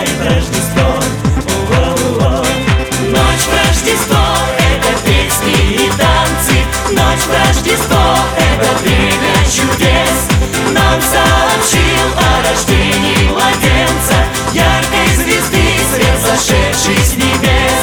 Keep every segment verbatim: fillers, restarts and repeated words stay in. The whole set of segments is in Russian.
празднует Рождество. О-о-о. Ночь в Рождество — это песни и танцы. Ночь в Рождество — это время чудес. Нам сообщил о рождении младенца, яркой звезды свет, зашедший с небес.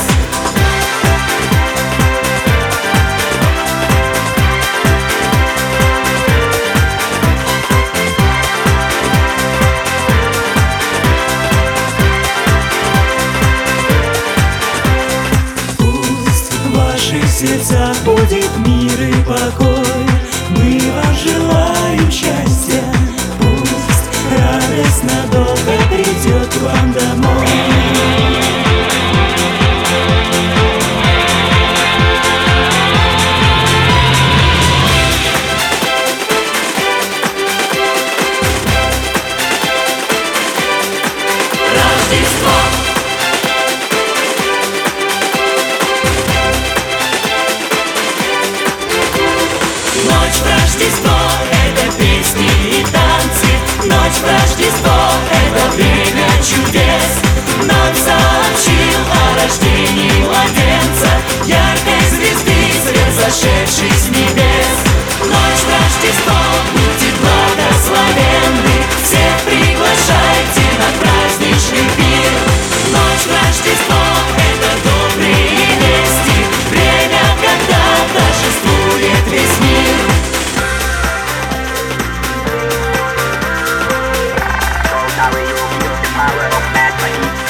Пусть в ваших сердцах будет мир и покой. Мы вам желаем счастья. Пусть радость надолго придет к вам домой. Рождество. Ночь в Рождество — это песни и танцы. Ночь в Рождество — это время чудес. Нам сообщил о рождении младенца, яркой звезды свет, зашедший с небес. Ночь в Рождество будет благословенной. Всех приглашайте на праздничный пир. Ночь в Рождество — это добрые вести. Время, когда торжествует весь мир. Sorry, you feel the power of magic.